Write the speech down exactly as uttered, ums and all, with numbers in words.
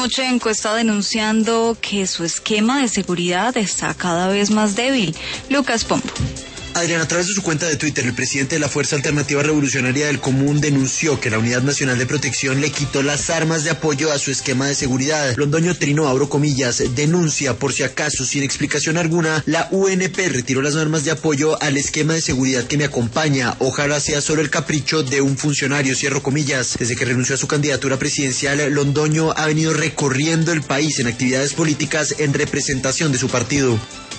Timochenko está denunciando que su esquema de seguridad está cada vez más débil. Lucas Pombo. Adrián, a través de su cuenta de Twitter, el presidente de la Fuerza Alternativa Revolucionaria del Común denunció que la Unidad Nacional de Protección le quitó las armas de apoyo a su esquema de seguridad. Londoño Trino, abro comillas, denuncia por si acaso, sin explicación alguna, la U N P retiró las armas de apoyo al esquema de seguridad que me acompaña. Ojalá sea solo el capricho de un funcionario, cierro comillas. Desde que renunció a su candidatura presidencial, Londoño ha venido recorriendo el país en actividades políticas en representación de su partido.